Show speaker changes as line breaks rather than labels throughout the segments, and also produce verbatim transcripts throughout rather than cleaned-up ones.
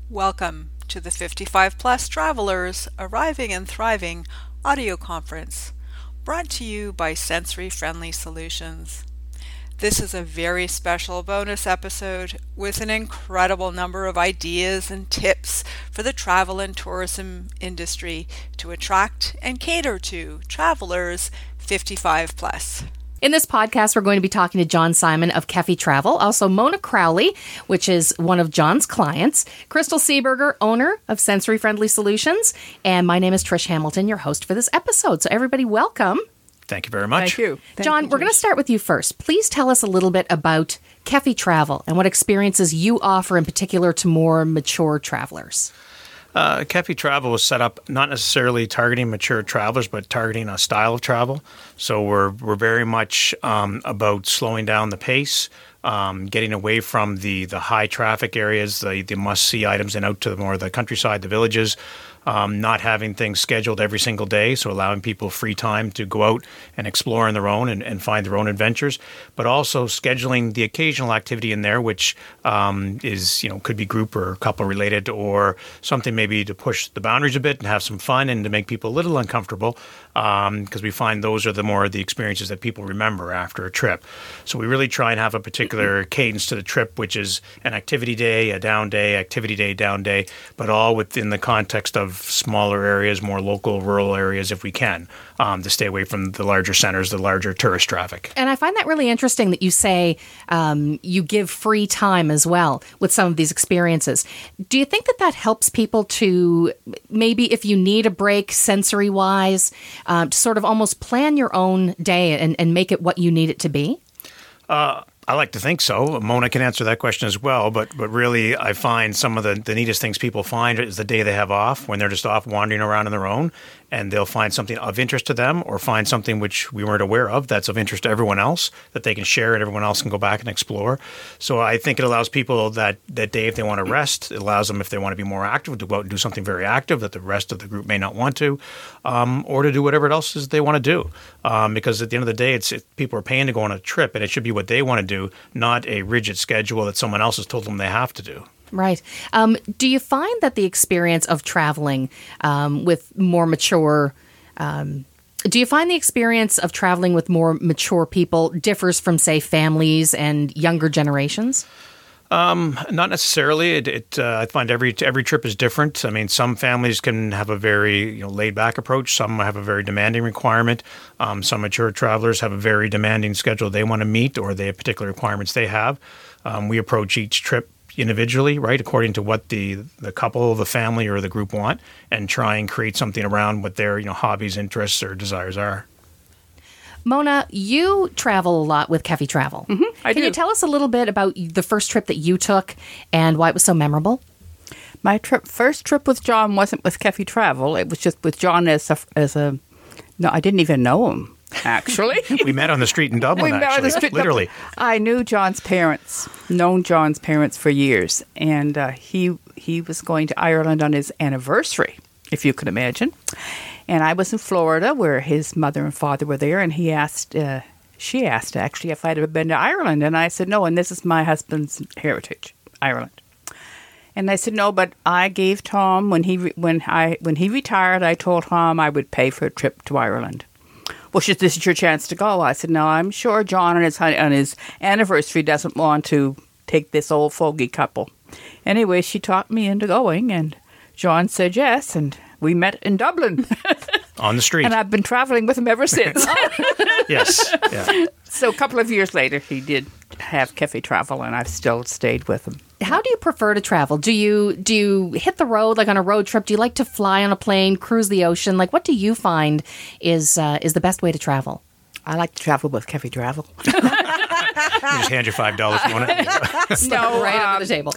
Welcome to the fifty-five plus Travelers Arriving and Thriving audio conference, brought to you by Sensory Friendly Solutions. This is a very special bonus episode with an incredible number of ideas and tips for the travel and tourism industry to attract and cater to travelers fifty-five plus.
In this podcast, we're going to be talking to John Simon of Kefi Travel, also Mona Crowley, which is one of John's clients, Crystal Seeberger, owner of Sensory Friendly Solutions, and my name is Trish Hamilton, your host for this episode. So everybody, welcome.
Thank you very much.
Thank you. Thank
John,
you,
we're going to start with you first. Please tell us a little bit about Kefi Travel and what experiences you offer in particular to more mature travelers.
Uh, Kefi Travel was set up not necessarily targeting mature travelers, but targeting a style of travel. So we're we're very much um, about slowing down the pace, um, getting away from the the high traffic areas, the the must see items, and out to the more the countryside, the villages. Um, not having things scheduled every single day, so allowing people free time to go out and explore on their own and, and find their own adventures, but also scheduling the occasional activity in there, which um, is, you know, could be group or couple related, or something maybe to push the boundaries a bit and have some fun and to make people a little uncomfortable, because um, we find those are the more the experiences that people remember after a trip. So we really try and have a particular cadence to the trip, which is an activity day, a down day, activity day, down day, but all within the context of smaller areas, more local, rural areas if we can, um, to stay away from the larger centers, the larger tourist traffic.
And I find that really interesting that you say um, you give free time as well with some of these experiences. Do you think that that helps people to maybe, if you need a break sensory-wise, uh, to sort of almost plan your own day and, and make it what you need it to be?
Uh I like to think so. Mona can answer that question as well, but but really I find some of the, the neatest things people find is the day they have off, when they're just off wandering around on their own, and they'll find something of interest to them or find something which we weren't aware of that's of interest to everyone else that they can share and everyone else can go back and explore. So I think it allows people that, that day, if they want to rest, it allows them, if they want to be more active, to go out and do something very active that the rest of the group may not want to, um, or to do whatever else is they want to do. Um, because at the end of the day, it's it, people are paying to go on a trip, and it should be what they want to do, not a rigid schedule that someone else has told them they have to do.
Right. Um, do you find that the experience of traveling um, with more mature, um, do you find the experience of traveling with more mature people differs from, say, families and younger generations?
Um, not necessarily. It, it uh, I find every every trip is different. I mean, some families can have a very you know laid back approach. Some have a very demanding requirement. Um, some mature travelers have a very demanding schedule they want to meet, or they have particular requirements they have. Um, we approach each trip individually, right, according to what the the couple, the family, or the group want, and try and create something around what their you know hobbies, interests, or desires are.
Mona, you travel a lot with Kefi Travel.
Mm-hmm, I
Can
do.
you tell us a little bit about the first trip that you took and why it was so memorable?
My trip, first trip with John wasn't with Kefi Travel. It was just with John as a, as a no, I didn't even know him, actually.
We met on the street in Dublin,
We met on
actually,
the street in
literally.
Dublin. I knew John's parents, known John's parents for years, and uh, he he was going to Ireland on his anniversary, if you could imagine. And I was in Florida, where his mother and father were there, and he asked, uh, she asked actually if I'd ever been to Ireland, and I said no, and this is my husband's heritage, Ireland. And I said no, but I gave Tom when he re- when I when he retired, I told Tom I would pay for a trip to Ireland. Well, she said, this is your chance to go. I said no, I'm sure John on his on his anniversary doesn't want to take this old fogey couple. Anyway, she talked me into going, and John said yes, and we met in Dublin.
On the street.
And I've been traveling with him ever since.
Yes. Yeah.
So a couple of years later, he did have Kefi Travel, and I've still stayed with him.
How do you prefer to travel? Do you do you hit the road like on a road trip? Do you like to fly on a plane, cruise the ocean? Like, what do you find is uh, is the best way to travel?
I like to travel with Kefi Travel.
You just hand you five dollars.
No,
right
um,
under the table.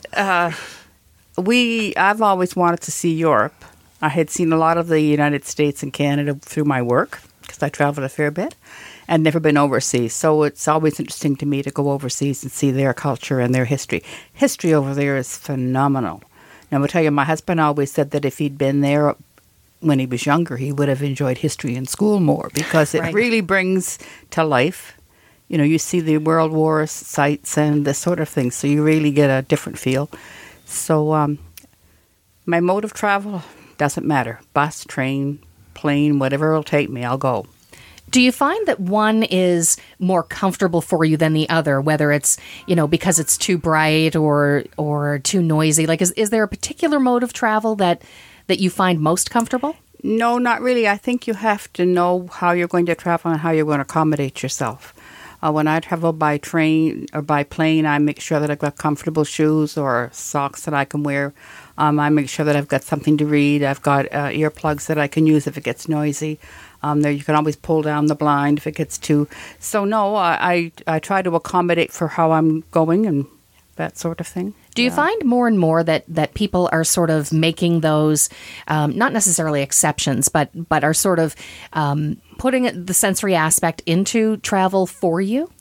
we. I've always wanted to see Europe. I had seen a lot of the United States and Canada through my work because I traveled a fair bit, and never been overseas. So it's always interesting to me to go overseas and see their culture and their history. History over there is phenomenal. Now, I'll tell you, my husband always said that if he'd been there when he was younger, he would have enjoyed history in school more because it
Right.
really brings to life. You know, you see the World War sites and this sort of thing, so you really get a different feel. So um, My mode of travel doesn't matter. Bus, train, plane, whatever will take me, I'll go.
Do you find that one is more comfortable for you than the other, whether it's, you know, because it's too bright or or too noisy? Like, is, is there a particular mode of travel that, that you find most comfortable?
No, not really. I think you have to know how you're going to travel and how you're going to accommodate yourself. Uh, when I travel by train or by plane, I make sure that I've got comfortable shoes or socks that I can wear. Um, I make sure that I've got something to read. I've got uh, earplugs that I can use if it gets noisy. Um, there, you can always pull down the blind if it gets too. So no, I, I I try to accommodate for how I'm going and that sort of thing.
Do you
Yeah.
find more and more that, that people are sort of making those, um, not necessarily exceptions, but but are sort of um, putting it- the sensory aspect into travel for you?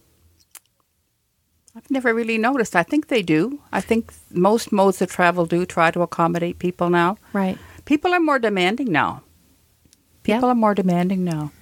I've never really noticed. I think they do. I think most modes of travel do try to accommodate people now.
Right.
People are more demanding now. People
Yeah.
are more demanding now.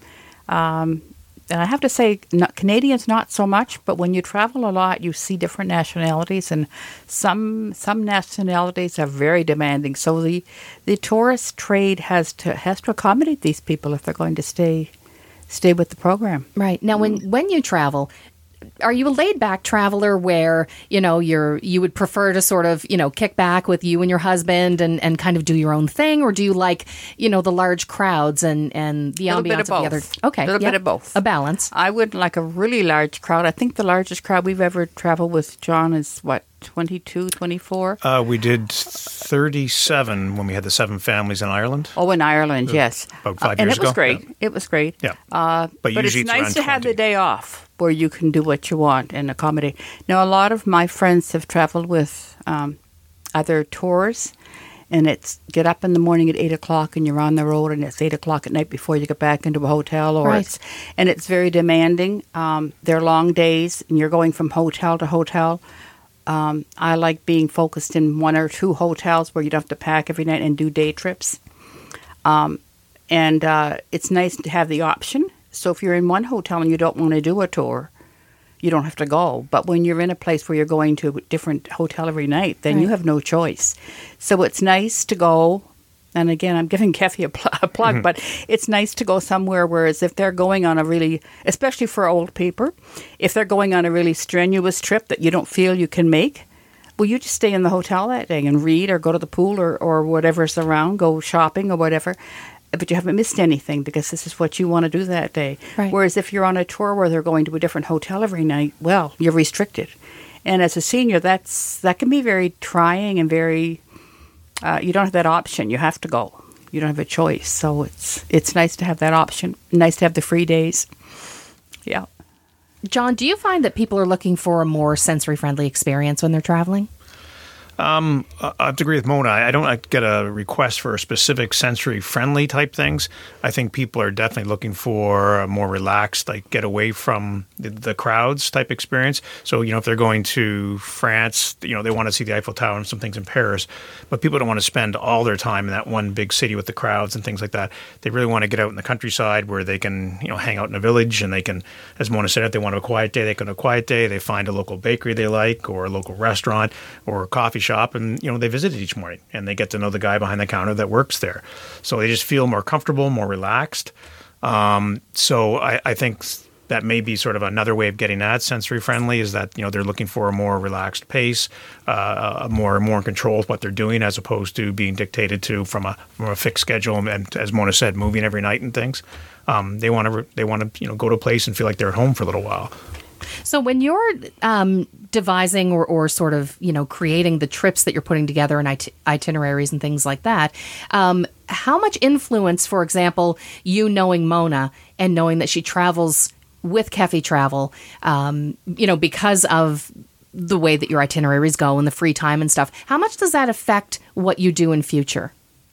Um, and I have to say, not, Canadians not so much, but when you travel a lot, you see different nationalities, and some some nationalities are very demanding. So the the tourist trade has to has to accommodate these people if they're going to stay stay with the program.
Right. Now, when, when you travel, are you a laid back traveler where, you know, you're, you would prefer to sort of, you know, kick back with you and your husband and, and kind of do your own thing? Or do you like, you know, the large crowds and, and the
Little bit
ambiance
of
of, the other?
both.
Okay.
Little
yeah.
bit of both.
A balance.
I would like a really large crowd. I think the largest crowd we've ever traveled with, John, is what, twenty-two, twenty-four?
Uh, we did thirty-seven when we had the seven families in Ireland.
Oh, in Ireland, yes.
about five
Uh, and
years
it was
ago.
great.
Yeah.
It was great.
Yeah.
Uh,
But
but it's
usually it's
nice
around
to have the
twenty.
day off where you can do what you want and accommodate. Now, a lot of my friends have traveled with um, other tours, and it's get up in the morning at eight o'clock and you're on the road, and it's eight o'clock at night before you get back into a hotel, or
Right.
it's and it's very demanding. Um, they're long days, and you're going from hotel to hotel. Um, I like being focused in one or two hotels where you don't have to pack every night and do day trips. Um, and uh, it's nice to have the option. So if you're in one hotel and you don't want to do a tour, you don't have to go. But when you're in a place where you're going to a different hotel every night, then you
Right.
have no choice. So it's nice to go. And again, I'm giving Keffy a, pl- a plug, but it's nice to go somewhere. Whereas if they're going on a really, especially for old people, if they're going on a really strenuous trip that you don't feel you can make, well, you just stay in the hotel that day and read or go to the pool or, or whatever's around, go shopping or whatever. But you haven't missed anything because this is what you want to do that day.
Right.
Whereas if you're on a tour where they're going to a different hotel every night, well, you're restricted. And as a senior, that's that can be very trying and very. Uh, you don't have that option. You have to go. You don't have a choice. So it's it's nice to have that option. Nice to have the free days. Yeah.
John, do you find that people are looking for a more sensory friendly experience when they're traveling?
I have to agree with Mona. I don't like, get a request for specific sensory-friendly type things. I think people are definitely looking for a more relaxed, like get away from the, the crowds type experience. So, you know, if they're going to France, you know, they want to see the Eiffel Tower and some things in Paris, but people don't want to spend all their time in that one big city with the crowds and things like that. They really want to get out in the countryside where they can, you know, hang out in a village, and they can, as Mona said, if they want a quiet day, they can have a quiet day. They find a local bakery they like, or a local restaurant, or a coffee shop. Shop and you know they visit it each morning, and they get to know the guy behind the counter that works there, so they just feel more comfortable, more relaxed. Um, so I, I think that may be sort of another way of getting at sensory friendly, is that you know they're looking for a more relaxed pace, uh, a more more in control of what they're doing, as opposed to being dictated to from a from a fixed schedule, and as Mona said, moving every night and things. Um, they want to they want to you know go to a place and feel like they're at home for a little while.
So when you're um, devising or, or sort of, you know, creating the trips that you're putting together and it- itineraries and things like that, um, how much influence, for example, you knowing Mona and knowing that she travels with Keffy Travel, um, you know, because of the way that your itineraries go and the free time and stuff, how much does that affect what you do in future?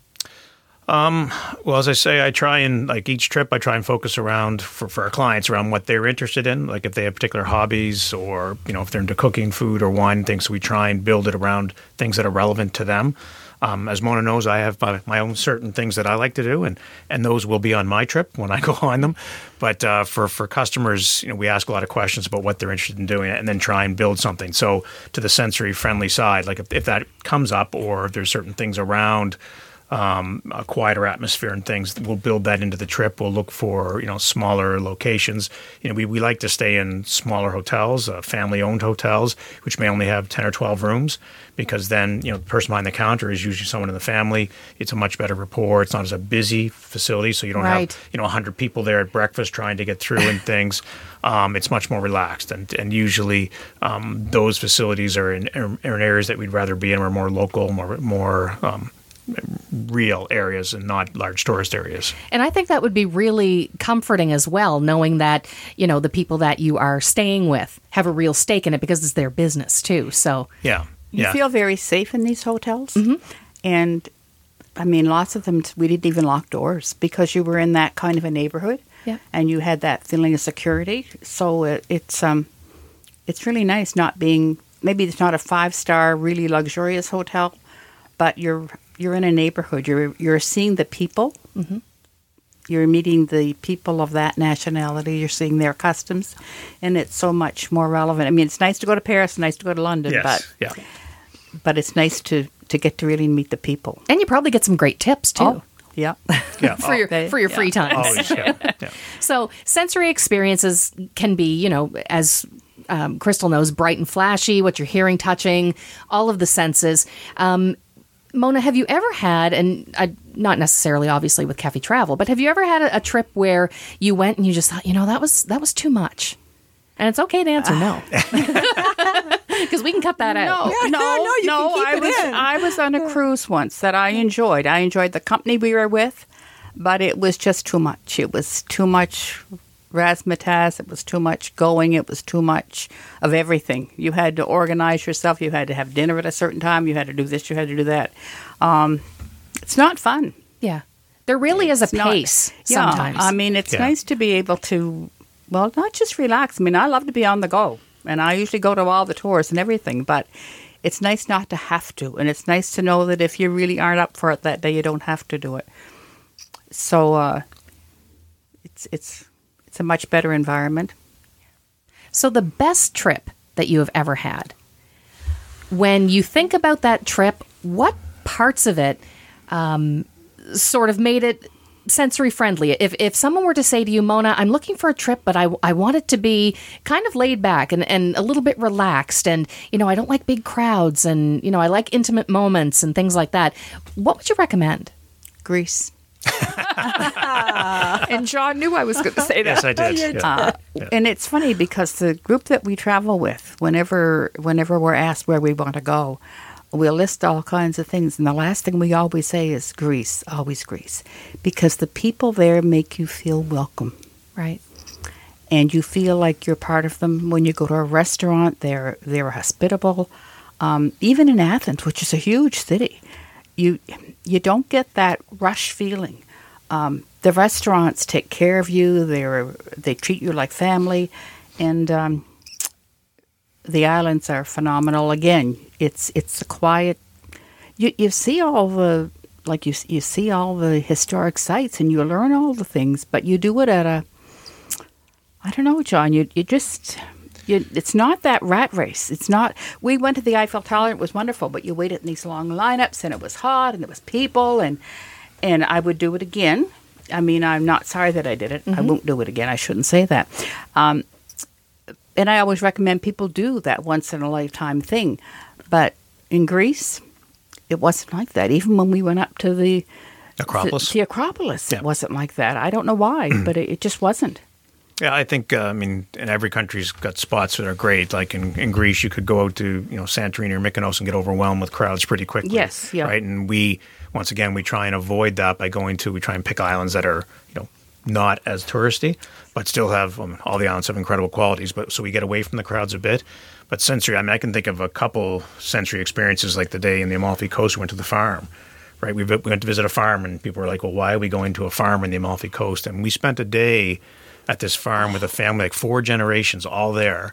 Well, as I say, I try and, like, each trip, I try and focus around, for, for our clients, around what they're interested in. Like, if they have particular hobbies, or, you know, if they're into cooking, food, or wine and things, so we try and build it around things that are relevant to them. Um, as Mona knows, I have my, my own certain things that I like to do, and, and those will be on my trip when I go on them. But uh, for, for customers, you know, we ask a lot of questions about what they're interested in doing and then try and build something. So to the sensory-friendly side, like if, if that comes up or if there's certain things around um, a quieter atmosphere and things, we'll build that into the trip. We'll look for, you know, smaller locations. You know, we, we like to stay in smaller hotels, uh, family-owned hotels, which may only have ten or twelve rooms, because then, you know, the person behind the counter is usually someone in the family. It's a much better rapport. It's not as a busy facility, so you don't
Right.
have, you know, one hundred people there at breakfast trying to get through and things. Um, it's much more relaxed, and and usually um, those facilities are in, are in areas that we'd rather be in, or more local, more more um, real areas, and not large tourist areas.
And I think that would be really comforting as well, knowing that, you know, the people that you are staying with have a real stake in it because it's their business too. So
Yeah,
You
yeah.
feel very safe in these hotels. And I mean, lots of them, we didn't even lock doors because you were in that kind of a neighborhood.
Yeah.
And you had that feeling of security. So it, it's um, it's really nice not being, maybe it's not a five-star, really luxurious hotel, but you're you're in a neighborhood. You're you're seeing the people.
Mm-hmm.
You're meeting the people of that nationality. You're seeing their customs, and it's so much more relevant. I mean, it's nice to go to Paris, nice to go to London,
Yes,
but
yeah.
but it's nice to, to get to really meet the people.
and you probably get some great tips too.
Oh, yeah.
Yeah.
For your
they-
for your free
yeah.
time.
Always, yeah. yeah.
So sensory experiences can be, you know, as um, Crystal knows, bright and flashy, what you're hearing, touching, all of the senses. Um, Mona, have you ever had, and I, not necessarily obviously with Cafe Travel, but have you ever had a, a trip where you went and you just thought, you know, that was that was too much? And it's okay to answer no, because we can cut that out.
No,
Yeah,
no,
no, you
no.
can keep
I
it
was
in.
I was on a cruise once that I enjoyed. I enjoyed the company we were with, but it was just too much. It was too much razzmatazz. It was too much going. It was too much of everything. You had to organize yourself. You had to have dinner at a certain time. You had to do this. You had to do that. Um, it's not fun.
Yeah, there really is a
It's not-
pace
Yeah,
sometimes.
I mean, it's
Yeah.
nice to be able to, well, not just relax. I mean, I love to be on the go, and I usually go to all the tours and everything, but it's nice not to have to, and it's nice to know that if you really aren't up for it that day, you don't have to do it. So uh, it's it's it's a much better environment.
So the best trip that you have ever had, when you think about that trip, what parts of it um, sort of made it sensory friendly? If if someone were to say to you, Mona, I'm looking for a trip, but I, I want it to be kind of laid back and, and a little bit relaxed, and, you know, I don't like big crowds, and, you know, I like intimate moments and things like that, what would you recommend?
Greece. And John knew I was going to say that.
Yes, I did. Yeah.
Uh,
Yeah.
And it's funny because the group that we travel with, whenever whenever we're asked where we want to go, we'll list all kinds of things. And the last thing we always say is Greece, always Greece. Because the people there make you feel welcome.
Right.
And you feel like you're part of them. When you go to a restaurant, they're they're hospitable. Um, even in Athens, which is a huge city, you you don't get that rush feeling. Um, the restaurants take care of you. They they treat you like family, and um, the islands are phenomenal. Again, it's it's a quiet. You you see all the like you you see all the historic sites, and you learn all the things, but you do it at a. I don't know, John. You you just. You, it's not that rat race. It's not. We went to the Eiffel Tower. It was wonderful, but you waited in these long lineups, and it was hot, and there was people, and and I would do it again. I mean, I'm not sorry that I did it. I won't do it again. I shouldn't say that. Um, and I always recommend people do that once in a lifetime thing. But in Greece, it wasn't like that. Even when we went up to the
Acropolis?
the, the Acropolis,
Yeah.
it wasn't like that. I don't know why, but it, it just wasn't.
Yeah, I think, uh, I mean, and every country's got spots that are great. Like in, in Greece, you could go out to, you know, Santorini or Mykonos and get overwhelmed with crowds pretty quickly.
Yes, yeah.
Right, and we, once again, we try and avoid that by going to, we try and pick islands that are, you know, not as touristy, but still have, um, all the islands have incredible qualities, but so we get away from the crowds a bit. But sensory, I mean, I can think of a couple sensory experiences, like the day in the Amalfi Coast we went to the farm. Right, we we went to visit a farm, and people were like, well, why are we going to a farm in the Amalfi Coast? And we spent a day at this farm with a family, like four generations, all there.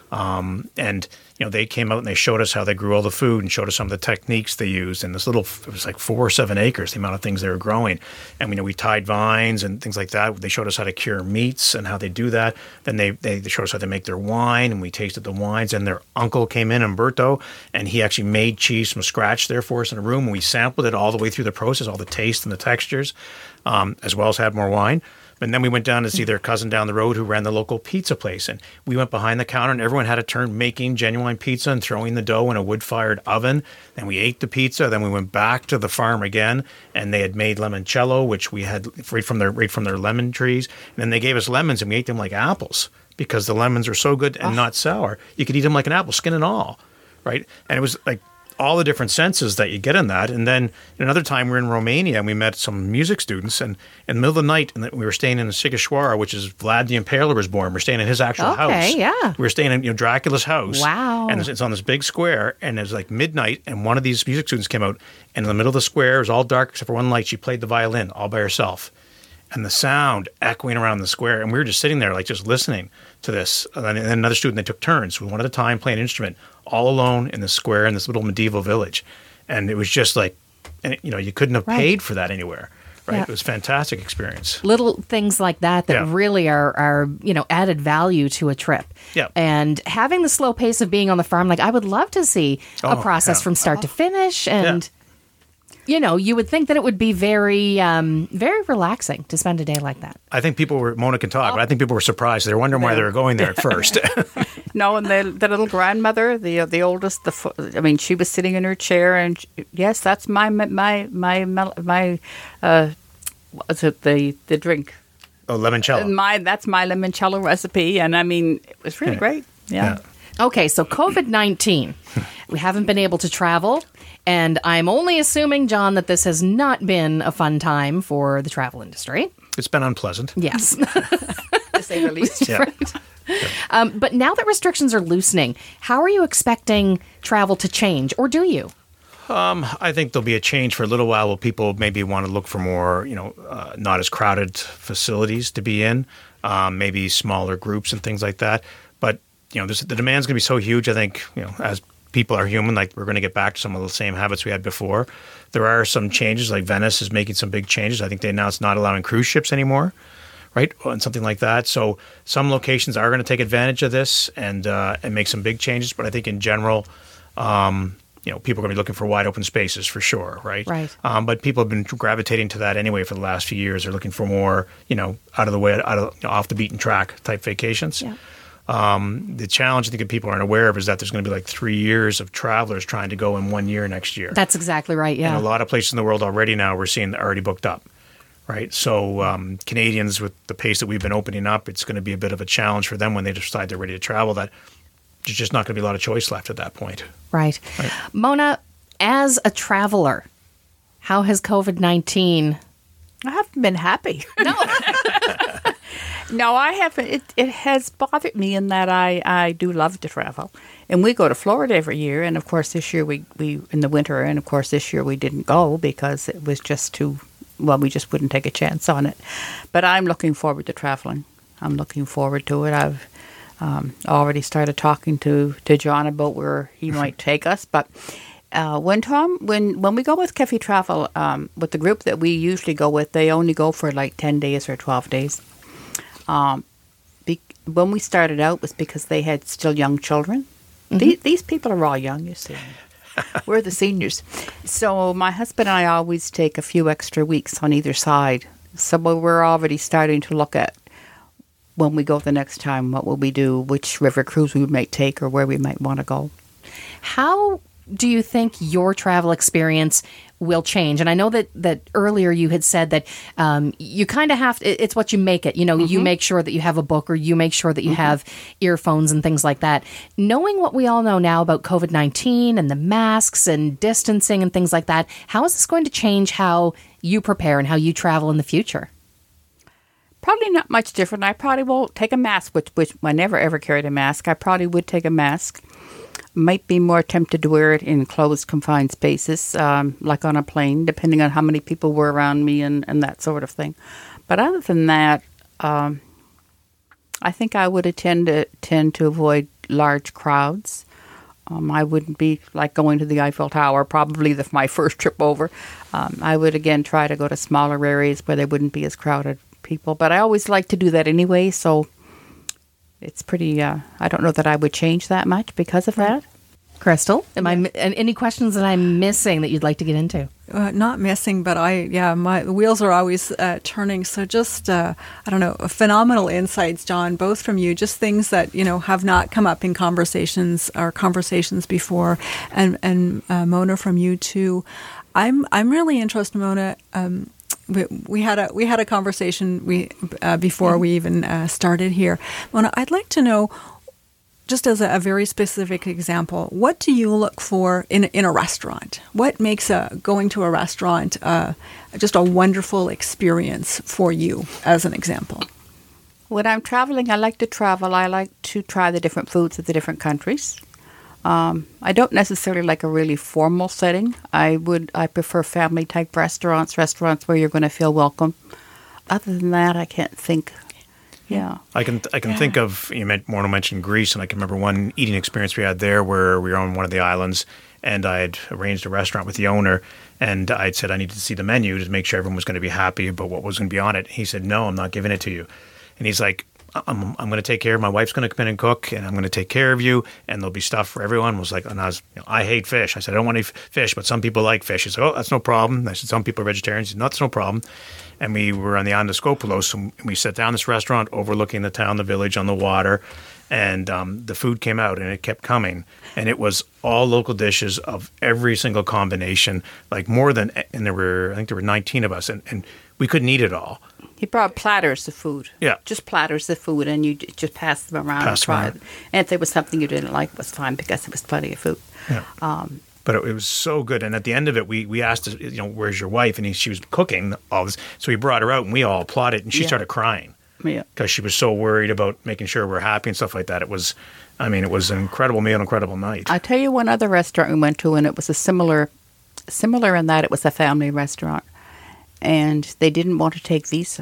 Um, and, you know, they came out and they showed us how they grew all the food and showed us some of the techniques they used. And this little, it was like four or seven acres, the amount of things they were growing. And, you know, we tied vines and things like that. They showed us how to cure meats and how they do that. Then they, they, they showed us how they make their wine, and we tasted the wines. And their uncle came in, Umberto, and he actually made cheese from scratch there for us in a room. And we sampled it all the way through the process, all the taste and the textures, um, as well as had more wine. And then we went down to see their cousin down the road who ran the local pizza place. And we went behind the counter, and everyone had a turn making genuine pizza and throwing the dough in a wood-fired oven. Then we ate the pizza. Then we went back to the farm again, and they had made limoncello, which we had right from their right from their lemon trees. And then they gave us lemons, and we ate them like apples because the lemons are so good and oh. not sour. You could eat them like an apple, skin and all, right? And it was like all the different senses that you get in that. And then another time we were in Romania and we met some music students, and in the middle of the night, and we were staying in Sighișoara, which is Vlad the Impaler was born. We're staying in his actual
okay,
house.
Okay, yeah.
We were staying in, you know, Dracula's house.
Wow.
And it's on this big square, and it was like midnight, and one of these music students came out, and in the middle of the square, it was all dark except for one light. She played the violin all by herself. And the sound echoing around the square. And we were just sitting there, like, just listening to this. And then another student, they took turns, one at a time, playing an instrument, all alone in the square in this little medieval village. And it was just like, and you know, you couldn't have
right.
paid for that anywhere, right?
Yeah.
It was a fantastic experience.
Little things like that that
Yeah.
really are, are, you know, added value to a trip.
Yeah.
And having the slow pace of being on the farm, like, I would love to see a
Oh,
process
yeah.
from start to finish. And, you know, you would think that it would be very, um, very relaxing to spend a day like that.
I think people were, Mona can talk, but I think people were surprised. They were wondering why they were going there at first.
No, and the, the little grandmother, the the oldest, the fo- I mean, she was sitting in her chair, and she, yes, that's my my my my, my uh, what's it, the the drink?
Oh, limoncello.
My that's my limoncello recipe, and I mean, it was really
Yeah.
great. Yeah.
Yeah.
Okay, so COVID nineteen. We haven't been able to travel, and I'm only assuming, John, that this has not been a fun time for the travel industry.
It's been unpleasant.
Yes.
To say the least.
Yeah.
Right. Um, but now that restrictions are loosening, how are you expecting travel to change, or do you?
Um, I think there'll be a change for a little while where people maybe want to look for more, you know, uh, not as crowded facilities to be in, um, maybe smaller groups and things like that. But, you know, this, the demand's going to be so huge, I think, you know, as people are human, like we're going to get back to some of the same habits we had before. There are some changes, like Venice is making some big changes. I think they announced not allowing cruise ships anymore, right, and something like that. So some locations are going to take advantage of this and uh, and make some big changes. But I think in general, um, you know, people are going to be looking for wide open spaces for sure, right?
Right.
Um, but people have been gravitating to that anyway for the last few years. They're looking for more, you know, out of the way, out of you know, off the beaten track type vacations.
Yeah.
Um, the challenge I think that people aren't aware of is that there's going to be like three years of travelers trying to go in one year next year.
That's exactly right, yeah.
And a lot of places in the world already now we're seeing already booked up, right? So um, Canadians, with the pace that we've been opening up, it's going to be a bit of a challenge for them when they decide they're ready to travel, that there's just not going to be a lot of choice left at that point.
Right.
Right.
Mona, as a traveler, how has COVID nineteen...
I haven't been happy.
No.
No, I haven't. It, it has bothered me in that I, I do love to travel. And we go to Florida every year. And, of course, this year we, we, in the winter, and, of course, this year we didn't go because it was just too, well, we just wouldn't take a chance on it. But I'm looking forward to traveling. I'm looking forward to it. I've um, already started talking to, to John about where he might take us. But uh, when Tom, when, when we go with Kefi Travel, um, with the group that we usually go with, they only go for like ten days or twelve days. Um, be, when we started out was because they had still young children. Mm-hmm. The, these people are all young, you see. We're the seniors. So my husband and I always take a few extra weeks on either side. So we're already starting to look at when we go the next time, what will we do, which river cruise we might take or where we might want to go.
How do you think your travel experience will change? And I know that, that earlier you had said that um, you kind of have to, it's what you make it. You know, mm-hmm. you make sure that you have a book or you make sure that you mm-hmm. have earphones and things like that. Knowing what we all know now about COVID nineteen and the masks and distancing and things like that, how is this going to change how you prepare and how you travel in the future?
Probably not much different. I probably won't take a mask, which, which I never ever carried a mask. I probably would take a mask. Might be more tempted to wear it in closed, confined spaces, um, like on a plane, depending on how many people were around me and, and that sort of thing. But other than that, um, I think I would tend to tend to avoid large crowds. Um, I wouldn't be like going to the Eiffel Tower, probably the, my first trip over. Um, I would, again, try to go to smaller areas where there wouldn't be as crowded people. But I always like to do that anyway, so it's pretty, uh, I don't know that I would change that much because of that.
Crystal, am I mi- and any questions that I'm missing that you'd like to get into?
Uh, not missing, but I, yeah, my the wheels are always uh, turning. So just, uh, I don't know, phenomenal insights, John, both from you, just things that, you know, have not come up in conversations or conversations before. And, and uh, Mona, from you too. I'm, I'm really interested, Mona. Um, we, we had a, we had a conversation we, uh, before mm-hmm. we even uh, started here. Mona, I'd like to know, just as a, a very specific example, what do you look for in in a restaurant? What makes a going to a restaurant uh, just a wonderful experience for you, as an example?
When I'm traveling, I like to travel. I like to try the different foods of the different countries. Um, I don't necessarily like a really formal setting. I would I prefer family type restaurants, restaurants where you're going to feel welcome. Other than that, I can't think. Yeah,
I can I can
yeah.
think of, you meant Morno mentioned Greece, and I can remember one eating experience we had there where we were on one of the islands, and I had arranged a restaurant with the owner, and I'd said I needed to see the menu to make sure everyone was going to be happy about what was going to be on it. He said, "No, I'm not giving it to you," and he's like, I'm, I'm going to take care of, my wife's going to come in and cook, and I'm going to take care of you, and there'll be stuff for everyone. I was like, and I was, you know, I hate fish. I said, I don't want any fish, but some people like fish. He said, oh, that's no problem. I said, some people are vegetarians. He said, no, that's no problem. And we were on the island of Skopelos, and we sat down in this restaurant overlooking the town, the village, on the water, and um, the food came out, and it kept coming. And it was all local dishes of every single combination, like more than, and there were, I think there were nineteen of us, and, and we couldn't eat it all.
He brought platters of food.
Yeah.
Just platters of food, and you j- just pass them around
Pass
and try
them
it. And if there was something you didn't like, it was fine because there was plenty of food.
Yeah.
Um,
But it, it was so good. And at the end of it, we, we asked, you know, where's your wife? And he, she was cooking all this. So we brought her out, and we all applauded, and she
Yeah.
started crying.
Yeah.
Because she was so worried about making sure we're happy and stuff like that. It was, I mean, it was an incredible meal, incredible night.
I'll tell you one other restaurant we went to, and it was a similar, similar in that it was a family restaurant. And they didn't want to take Visa.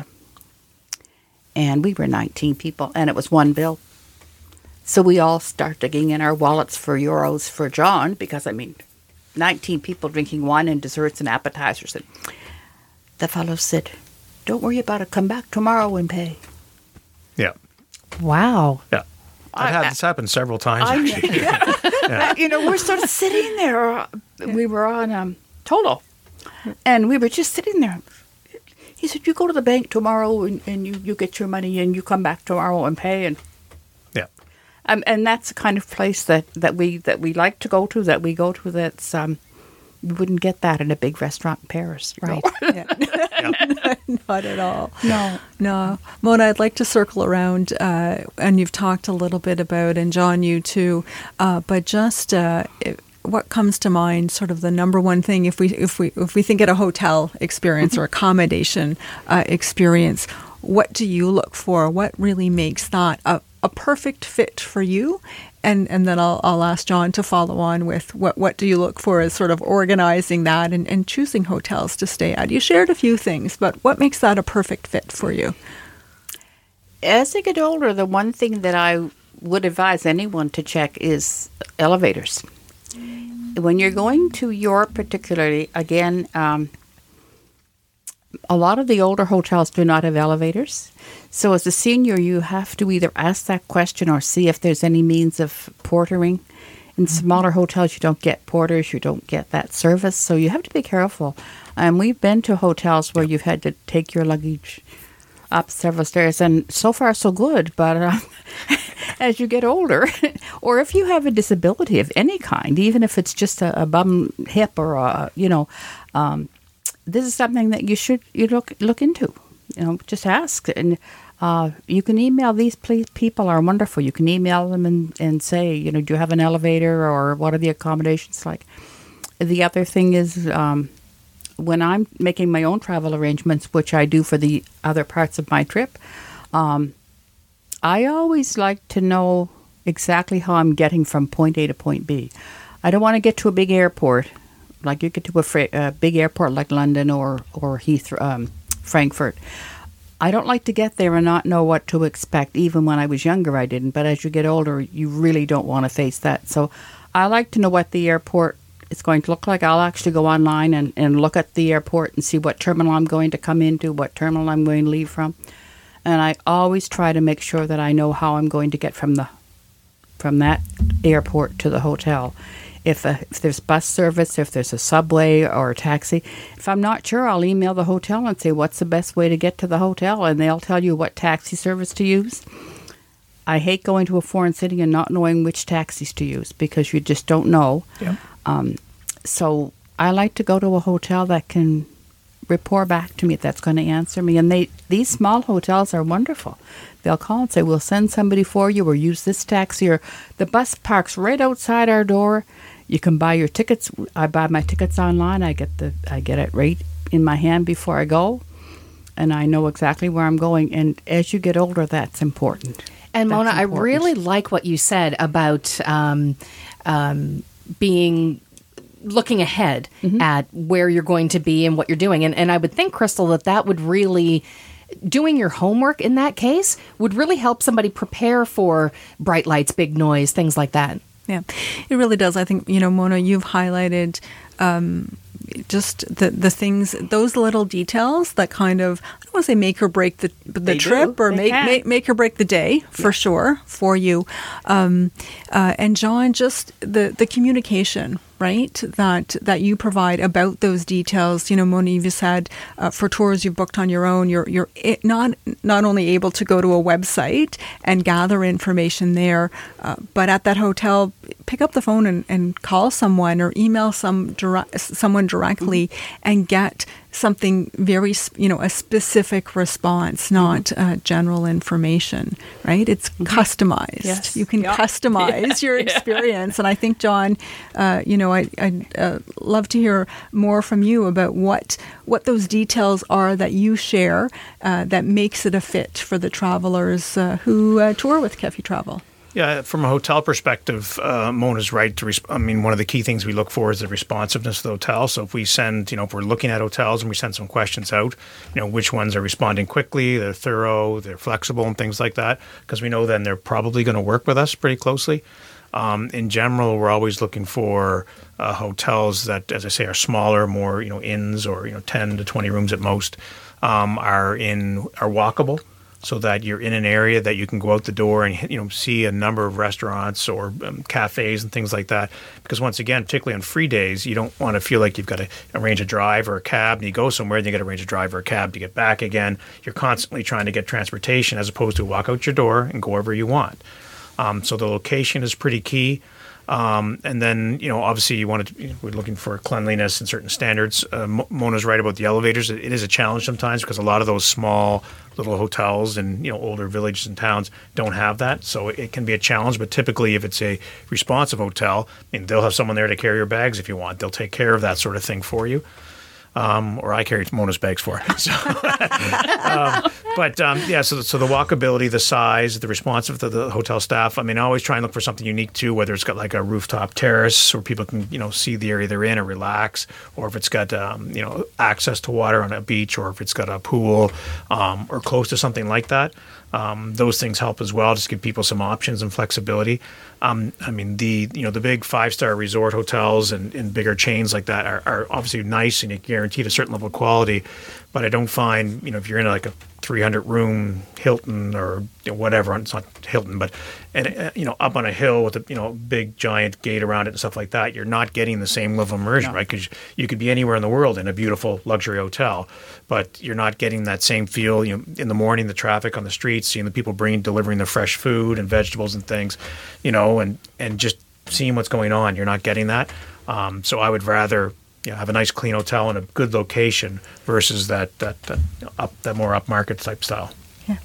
And we were nineteen people, and it was one bill. So we all start digging in our wallets for euros for John, because, I mean, nineteen people drinking wine and desserts and appetizers. And the fellow said, don't worry about it. Come back tomorrow and pay.
Yeah.
Wow.
Yeah. I've had
I-
this happen several times,
I-
actually.
Uh, you know, we're sort of sitting there. uh, We were on um, Tolo, and we were just sitting there. He said, you go to the bank tomorrow, and, and you, you get your money, and you come back tomorrow and pay. And
Yeah.
um, and that's the kind of place that, that we that we like to go to, that we go to that's, um, you wouldn't get that in a big restaurant in Paris. you know?
Right. Not at all.
No.
No. Mona, I'd like to circle around, uh, and you've talked a little bit about, and John, you too, uh, but just uh, it, what comes to mind, sort of the number one thing, if we if we if we think at a hotel experience or accommodation uh, experience, what do you look for? What really makes that a, a perfect fit for you? And and then I'll I'll ask John to follow on with what what do you look for as sort of organizing that and, and choosing hotels to stay at? You shared a few things, but what makes that a perfect fit for you?
As I get older, the one thing that I would advise anyone to check is elevators. When you're going to Europe, particularly, again, um, a lot of the older hotels do not have elevators. So as a senior, you have to either ask that question or see if there's any means of portering. In smaller hotels, you don't get porters, you don't get that service. So you have to be careful. And we've been to hotels where you've had to take your luggage up several stairs, and so far so good. But uh, as you get older, or if you have a disability of any kind, even if it's just a, a bum hip or a, you know, um, this is something that you should you look look into. You know, just ask, and uh, you can email these ple- people are wonderful. You can email them and, and say, you know, do you have an elevator, or what are the accommodations like? The other thing is, um, when I'm making my own travel arrangements, which I do for the other parts of my trip, um, I always like to know exactly how I'm getting from point A to point B. I don't want to get to a big airport, like you get to a, fra- a big airport like London or or Heathrow, um, Frankfurt. I don't like to get there and not know what to expect. Even when I was younger, I didn't. But as you get older, you really don't want to face that. So I like to know what the airport is going to look like. I'll actually go online and, and look at the airport and see what terminal I'm going to come into, what terminal I'm going to leave from. And I always try to make sure that I know how I'm going to get from the from that airport to the hotel. If, a, if there's bus service, if there's a subway or a taxi. If I'm not sure, I'll email the hotel and say, what's the best way to get to the hotel? And they'll tell you what taxi service to use. I hate going to a foreign city and not knowing which taxis to use because you just don't know.
Yeah.
Um, so I like to go to a hotel that can report back to me, that's going to answer me. And they these small hotels are wonderful. They'll call and say, we'll send somebody for you or use this taxi, or the bus parks right outside our door. You can buy your tickets. I buy my tickets online. I get the I get it right in my hand before I go, and I know exactly where I'm going. And as you get older, that's important.
And
That's
Mona, I
important.
really like what you said about um, um, being looking ahead
Mm-hmm.
at where you're going to be and what you're doing. And, and I would think, Crystal, that that would really, doing your homework in that case, would really help somebody prepare for bright lights, big noise, things like that.
Yeah, it really does. I think, you know, Mona, you've highlighted um, just the the things, those little details that kind of, I don't want to say make or break the the
They
trip
do.
or
They
make,
can.
make make or break the day for sure for you. Um, uh, and John, just the the communication, right, that that you provide about those details. You know, Mona, you've said uh, for tours you've booked on your own, you're you're it not not only able to go to a website and gather information there, uh, but at that hotel, pick up the phone and, and call someone or email some direct, someone directly and get something very, sp- you know, a specific response, not uh, general information, right? It's customized.
Yes.
You can
Yeah.
customize your experience. And I think, John, uh, you know, I, I'd uh, love to hear more from you about what what those details are that you share uh, that makes it a fit for the travelers uh, who uh, tour with Kefi Travel.
Yeah, from a hotel perspective, uh, Mona's right. To resp- I mean, one of the key things we look for is the responsiveness of the hotel. So if we send, you know, if we're looking at hotels and we send some questions out, you know, which ones are responding quickly, they're thorough, they're flexible and things like that, because we know then they're probably going to work with us pretty closely. Um, in general, we're always looking for uh, hotels that, as I say, are smaller, more, you know, inns or, you know, ten to twenty rooms at most, um, are in are walkable. So that you're in an area that you can go out the door and, you know, see a number of restaurants or um, cafes and things like that. Because once again, particularly on free days, you don't want to feel like you've got to arrange a drive or a cab, and you go somewhere and you got to arrange a drive or a cab to get back again. You're constantly trying to get transportation as opposed to walk out your door and go wherever you want. Um, so the location is pretty key. Um, and then, you know, obviously you want to, we're looking for cleanliness and certain standards. Uh, Mona's right about the elevators. It is a challenge sometimes because a lot of those small little hotels and, you know, older villages and towns don't have that. So it can be a challenge. But typically if it's a responsive hotel, I mean, they'll have someone there to carry your bags if you want. They'll take care of that sort of thing for you. Um, or I carry Mona's bags for it. So, um, but um, yeah, so so the walkability, the size, the responsive to the hotel staff. I mean, I always try and look for something unique too, whether it's got like a rooftop terrace where people can, you know, see the area they're in or relax, or if it's got um, you know, access to water on a beach, or if it's got a pool um, or close to something like that. Um, those things help as well, just give people some options and flexibility. Um, I mean, the you know the big five star resort hotels and, and bigger chains like that are, are obviously nice and guaranteed a certain level of quality. But I don't find, you know, if you're in like a three hundred room Hilton or, you know, whatever, it's not Hilton, but and uh, you know, up on a hill with a, you know, big giant gate around it and stuff like that, you're not getting the same level of immersion,
No.
right? Because you could be anywhere in the world in a beautiful luxury hotel, but you're not getting that same feel. You know, in the morning, the traffic on the streets, seeing the people bringing, delivering the fresh food and vegetables and things, you know, and and just seeing what's going on, you're not getting that. Um, so I would rather, you know, have a nice clean hotel in a good location versus that that, that you know, up that more upmarket type style.
Yeah.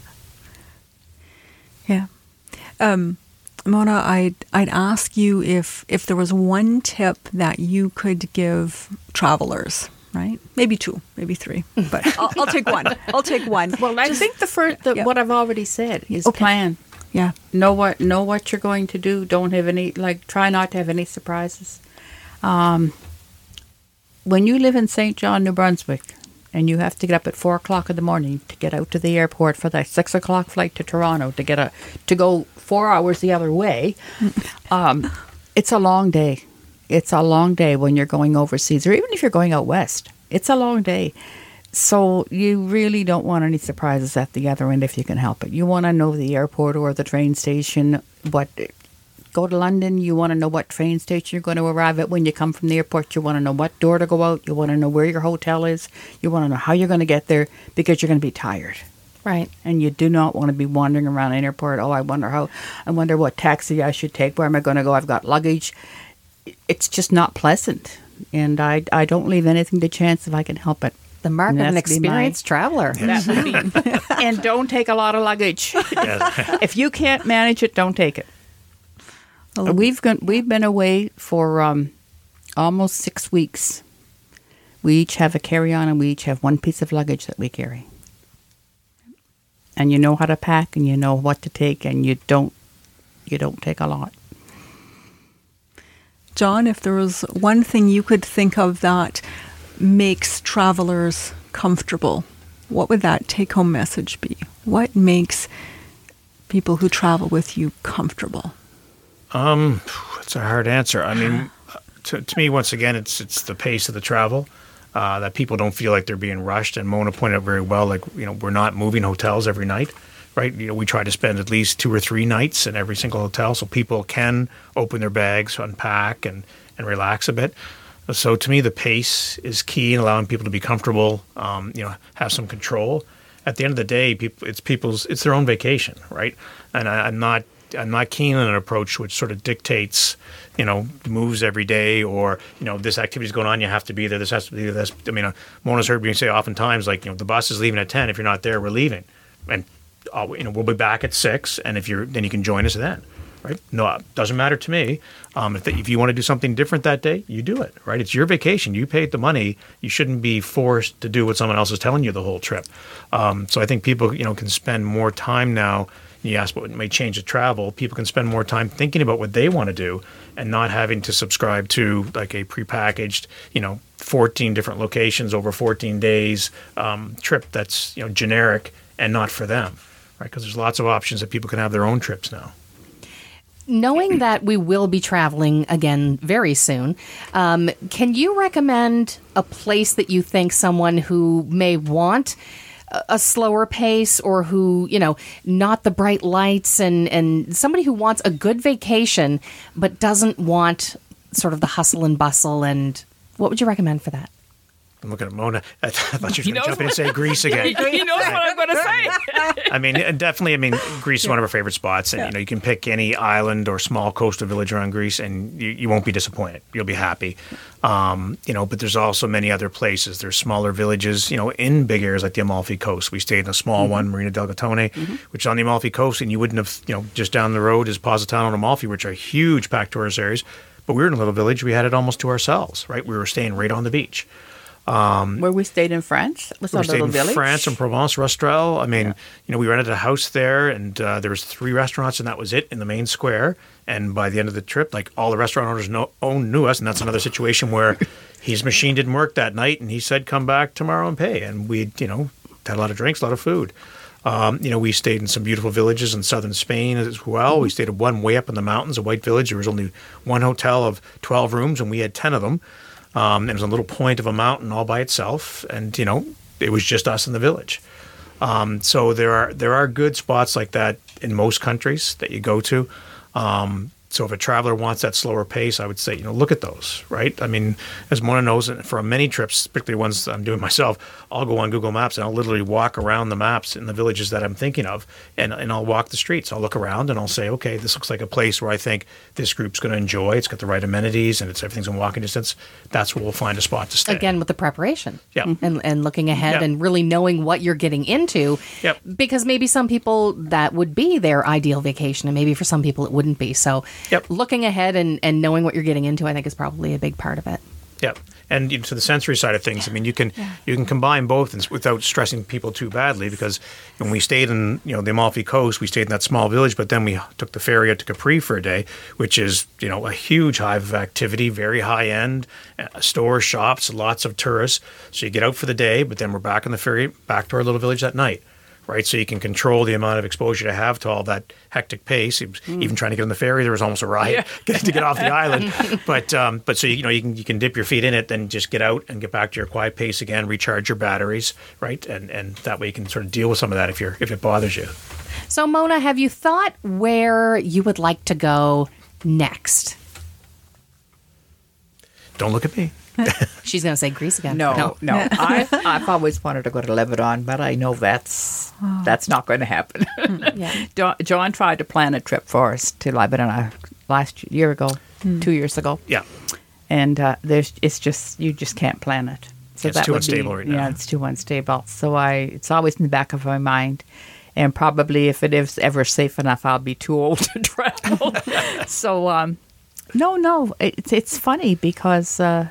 Yeah. Um, Mona, I'd, I'd ask you if, if there was one tip that you could give travelers, right? Maybe two, maybe three, but I'll, I'll take one. I'll take one.
Well, I
Just-
think the first, the,
yeah.
what I've already said is
Okay.
plan.
Yeah.
Know what know what you're going to do. Don't have any, like, try not to have any surprises. Um, when you live in Saint John, New Brunswick, and you have to get up at four o'clock in the morning to get out to the airport for that six o'clock flight to Toronto to get a to go four hours the other way, um, it's a long day. It's a long day when you're going overseas, or even if you're going out west. It's a long day. So you really don't want any surprises at the other end if you can help it. You want to know the airport or the train station. What go to London, you want to know what train station you're going to arrive at when you come from the airport. You want to know what door to go out. You want to know where your hotel is. You want to know how you're going to get there because you're going to be tired.
Right.
And you do not want to be wandering around an airport. Oh, I wonder how, I wonder what taxi I should take. Where am I going to go? I've got luggage. It's just not pleasant. And I, I don't leave anything to chance if I can help it.
The mark of an experienced traveler.
That would be. And don't take a lot of luggage. If you can't manage it, don't take it. Oh. We've gone, we've been away for um, almost six weeks. We each have a carry-on, and we each have one piece of luggage that we carry. And you know how to pack, and you know what to take, and you don't you don't take a lot.
John, if there was one thing you could think of that makes travelers comfortable, what would that take-home message be? What makes people who travel with you comfortable?
Um, it's a hard answer. I mean, to, to me, once again, it's it's the pace of the travel, uh, that people don't feel like they're being rushed. And Mona pointed out very well, like, you know, we're not moving hotels every night, right? You know, we try to spend at least two or three nights in every single hotel so people can open their bags, unpack, and, and relax a bit. So to me, the pace is key in allowing people to be comfortable, um, you know, have some control. At the end of the day, people, it's people's, it's their own vacation, right? And I, I'm not, I'm not keen on an approach which sort of dictates, you know, moves every day, or, you know, this activity is going on, you have to be there. This has to be there. This, I mean, uh, Mona's heard me say oftentimes, like, you know, the bus is leaving at ten. If you're not there, we're leaving, and uh, you know, we'll be back at six. And if you're, then you can join us then. Right? No, it doesn't matter to me. Um, if, the, if you want to do something different that day, you do it. Right? It's your vacation. You paid the money. You shouldn't be forced to do what someone else is telling you the whole trip. Um, so I think people, you know, can spend more time now. You asked what may change the travel. People can spend more time thinking about what they want to do and not having to subscribe to like a prepackaged, you know, fourteen different locations over fourteen days um, trip that's, you know, generic and not for them. Right? Because there's lots of options that people can have their own trips now.
Knowing that we will be traveling again very soon, um, can you recommend a place that you think someone who may want a, a slower pace, or who, you know, not the bright lights, and, and somebody who wants a good vacation but doesn't want sort of the hustle and bustle? And what would you recommend for that?
I'm looking at Mona. I, th- I thought she was going to jump in and say Greece again.
He knows what I'm going to say.
I mean, definitely. I mean, Greece is one of our favorite spots, and
Yeah.
you know, you can pick any island or small coastal village around Greece, and you, you won't be disappointed. You'll be happy. Um, you know, but there's also many other places. There's smaller villages, you know, in big areas like the Amalfi Coast. We stayed in a small mm-hmm. one, Marina del Gattone, mm-hmm. which is on the Amalfi Coast, and you wouldn't have, you know, just down the road is Positano and Amalfi, which are huge packed tourist areas. But we were in a little village. We had it almost to ourselves, right? We were staying right on the beach.
Um, Where we stayed in France? It was
we
our
stayed
little
in
village.
France and Provence, Rustrel. I mean,
Yeah.
you know, we rented a house there, and uh, there was three restaurants, and that was it in the main square. And by the end of the trip, like, all the restaurant owners know, own, knew us, and that's another situation where his machine didn't work that night, and he said, "Come back tomorrow and pay." And we, you know, had a lot of drinks, a lot of food. Um, you know, we stayed in some beautiful villages in southern Spain as well. We stayed at one way up in the mountains, a white village. There was only one hotel of twelve rooms, and we had ten of them. Um, it was a little point of a mountain all by itself, and you know, it was just us in the village. Um, so there are there are good spots like that in most countries that you go to. Um, so if a traveler wants that slower pace, I would say, you know, look at those, right? I mean, as Mona knows, for many trips, particularly ones I'm doing myself, I'll go on Google Maps and I'll literally walk around the maps in the villages that I'm thinking of, and, and I'll walk the streets. I'll look around and I'll say, okay, this looks like a place where I think this group's going to enjoy. It's got the right amenities and it's everything's in walking distance. That's where we'll find a spot to stay.
Again, with the preparation.
Yeah.
And, and looking ahead
Yeah.
and really knowing what you're getting into.
Yep.
Because maybe some people that would be their ideal vacation, and maybe for some people it wouldn't be. So
Yep.
looking ahead and, and knowing what you're getting into, I think, is probably a big part of it.
Yeah. And you know, to the sensory side of things, I mean, you can yeah. you can combine both and, without stressing people too badly, because when we stayed in you know the Amalfi Coast, we stayed in that small village, but then we took the ferry out to Capri for a day, which is you know a huge hive of activity, very high end, uh, stores, shops, lots of tourists. So you get out for the day, but then we're back on the ferry, back to our little village that night. Right, so you can control the amount of exposure to have to all that hectic pace. Mm. Even trying to get on the ferry, there was almost a riot yeah. getting to get off the island. But um, but so you, you know you can you can dip your feet in it, then just get out and get back to your quiet pace again, recharge your batteries, right, and and that way you can sort of deal with some of that if you're if it bothers you.
So Mona, have you thought where you would like to go next?
Don't look at me.
She's going to say Greece again.
No, no. no. I, I've always wanted to go to Lebanon, but I know that's oh. that's not going to happen. yeah. John, John tried to plan a trip for us to Lebanon uh, last year ago, mm. two years ago.
Yeah.
And uh, there's it's just, you just can't plan it. So
it's
that
too
would
unstable
be,
right now.
Yeah, it's too unstable. So I, it's always in the back of my mind. And probably if it is ever safe enough, I'll be too old to travel. so, um, no, no, it's, it's funny because... Uh,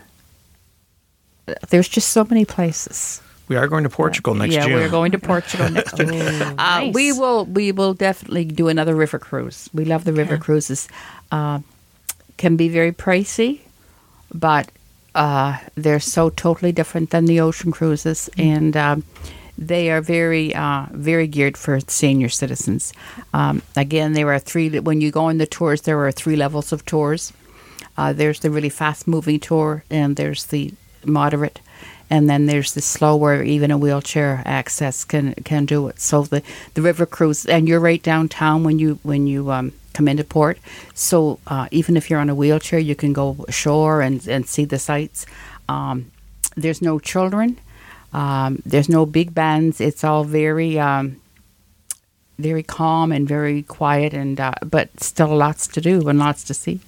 there's just so many places.
We are going to Portugal next
yeah,
June.
Yeah, we're going to Portugal next June.
Oh,
uh,
nice.
We will we will definitely do another river cruise. We love the river yeah. cruises. Uh, can be very pricey, but uh, they're so totally different than the ocean cruises, mm-hmm. and um, they are very uh, very geared for senior citizens. Um, again, there are three. When you go on the tours, there are three levels of tours. Uh, there's the really fast-moving tour, and there's the moderate, and then there's the slow where even a wheelchair access can can do it. So the, the river cruise, and you're right downtown when you when you um, come into port. So uh, even if you're on a wheelchair, you can go ashore and, and see the sights. Um, there's no children. Um, there's no big bands. It's all very um, very calm and very quiet, and uh, but still lots to do and lots to see.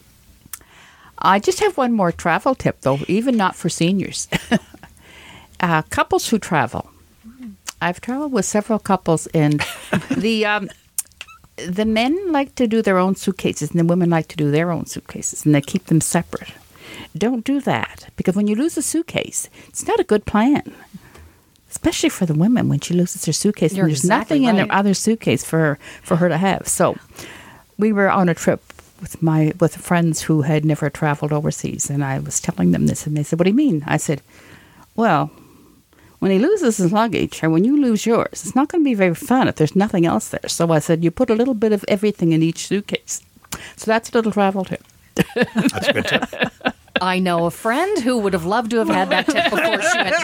I just have one more travel tip, though, even not for seniors. uh, couples who travel. I've traveled with several couples, and the um, the men like to do their own suitcases, and the women like to do their own suitcases, and they keep them separate. Don't do that, because when you lose a suitcase, it's not a good plan, especially for the women when she loses her suitcase,
You're
and there's
exactly
nothing
right.
in the other suitcase for, for her to have. So we were on a trip with my with friends who had never traveled overseas, and I was telling them this, and they said, "What do you mean?" I said, "Well, when he loses his luggage, or when you lose yours, it's not going to be very fun if there's nothing else there." So I said, "You put a little bit of everything in each suitcase." So that's a little travel tip.
That's a good tip.
I know a friend who would have loved to have had that tip before she went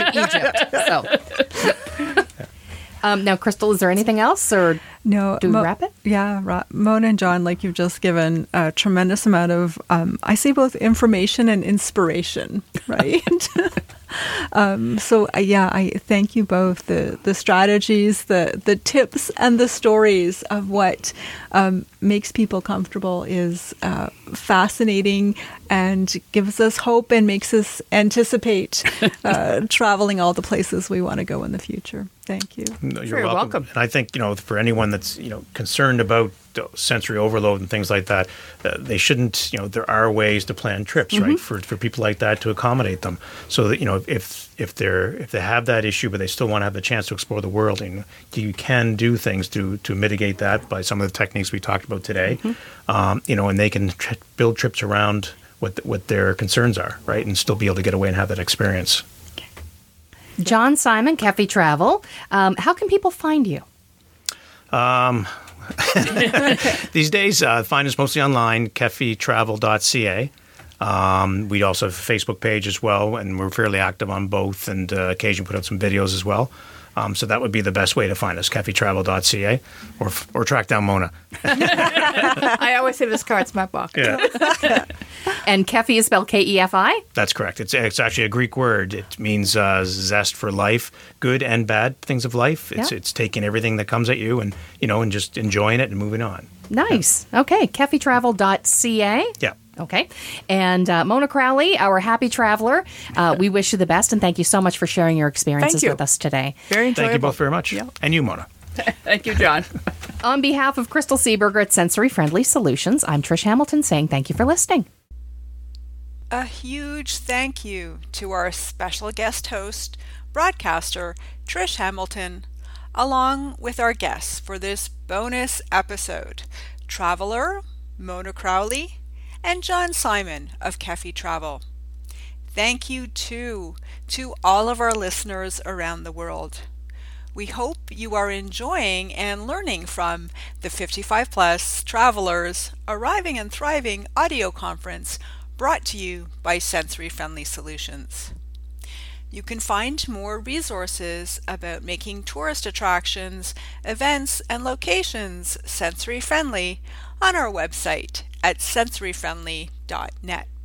to Egypt. So. Um, now, Crystal, is there anything else, or
no,
do we
Mo-
wrap it?
Yeah, ra- Mona and John, like you've just given a tremendous amount of, um, I say both information and inspiration, right? um, so uh, yeah, I thank you both. The the strategies, the the tips, and the stories of what um, makes people comfortable is uh, fascinating and gives us hope and makes us anticipate uh, traveling all the places we want to go in the future. Thank you.
No, you're
You're
welcome.
welcome.
And I think, you know, for anyone that's, you know, concerned about sensory overload and things like that, uh, they shouldn't, you know, there are ways to plan trips, mm-hmm. right, for for people like that to accommodate them. So that, you know, if if they're if they have that issue, but they still want to have the chance to explore the world, and you can do things to to mitigate that by some of the techniques we talked about today, mm-hmm. um, you know, and they can tr- build trips around what what their concerns are, right, and still be able to get away and have that experience.
John Simon, Kefi Travel. Um, how can people find you?
Um, these days, uh, find us mostly online, kefi travel dot c a. Um, we also have a Facebook page as well, and we're fairly active on both, and uh, occasionally put out some videos as well. Um, so that would be the best way to find us, kefi travel dot c a, or or track down Mona.
I always say this card's my pocket.
Yeah.
And Kefi is spelled K E F I?
That's correct. It's it's actually a Greek word. It means uh, zest for life, good and bad things of life. It's
yeah.
it's taking everything that comes at you and, you know, and just enjoying it and moving on.
Nice. Yeah. Okay. kefi travel dot c a.
Yeah.
Okay. And uh, Mona Crowley, our happy traveler, uh, we wish you the best, and thank you so much for sharing your experiences with us today.
Very enjoyable.
Thank you both very much.
Yeah.
And you, Mona.
Thank you, John.
On behalf of Crystal Seeberger at Sensory Friendly Solutions, I'm Trish Hamilton saying thank you for listening.
A huge thank you to our special guest host, broadcaster Trish Hamilton, along with our guests for this bonus episode, traveler Mona Crowley and John Simon of Kefi Travel. Thank you too to all of our listeners around the world. We hope you are enjoying and learning from the fifty-five plus Travelers Arriving and Thriving audio conference brought to you by Sensory Friendly Solutions. You can find more resources about making tourist attractions, events, and locations sensory friendly on our website at sensory friendly dot net.